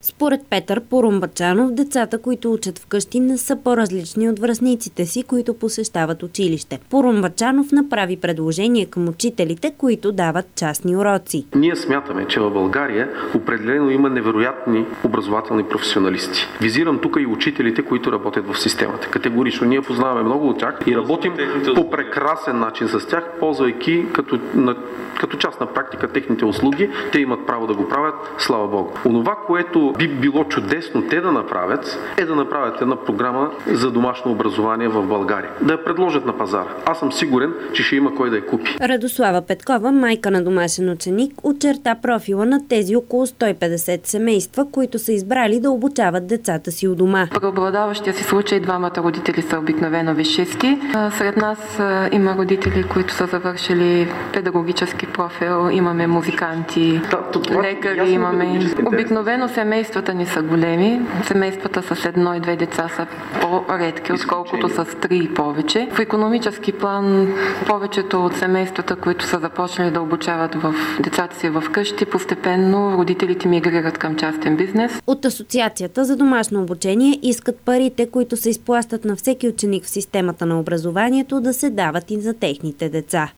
Според Петър Порумбачанов, децата, които учат вкъщи, не са по-различни от връстниците си, които посещават училище. Порумбачанов направи предложение към учителите, които дават частни уроци. Ние смятаме, че в България определено има невероятни образователни професионалисти. Визирам тук и учителите, които работят в системата. Категорично ние познаваме много от тях и работим по прекрасен начин с тях, ползвайки като част на практика техните услуги. Те имат право да го правят, слава Богу. Онова, което би било чудесно те да направят, е да направят една програма за домашно образование в България. Да я предложат на пазара. Аз съм сигурен, че ще има кой да я купи. Радослава Петкова, майка на домашен ученик, очерта профила на тези около 150 семейства, които са избрали да обучават децата си у дома. Преобладаващия си случай двамата родители са обикновено висшисти. Сред нас има родители, които са завършили педагогически профил, имаме музиканти, лекари имаме. Обикновено семействата ни са големи. Семействата с 1 и 2 деца са по-редки, отколкото с 3 и повече. В икономически план повечето от семействата, които са започнали да обучават децата си в къщи, постепенно родителите мигрират към частен бизнес. От Асоциацията за домашно обучение искат парите, които се изплащат на всеки ученик в системата на образованието, да се дават и за техните деца.